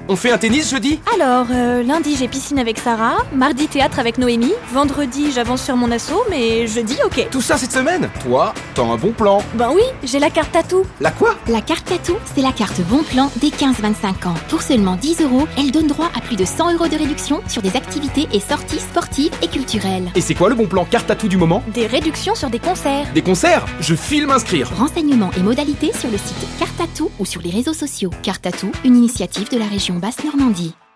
On fait un tennis jeudi ? Alors, lundi j'ai piscine avec Sarah, mardi théâtre avec Noémie, vendredi j'avance sur mon asso, mais jeudi ok. Tout ça cette semaine ? Toi, t'as un bon plan. Ben oui, j'ai la carte tatou. La quoi ? La carte tatou, c'est la carte bon plan des 15-25 ans. Pour seulement 10 €, elle donne droit à plus de 100 € de réduction sur des activités et sorties sportives et culturelles. Et c'est quoi le bon plan carte tatou du moment ? Des réductions sur des concerts. Des concerts ? Je file m'inscrire. Renseignements et modalités sur le site Carte Tatou ou sur les réseaux sociaux. Carte Tatou, une initiative de la région Basse-Normandie.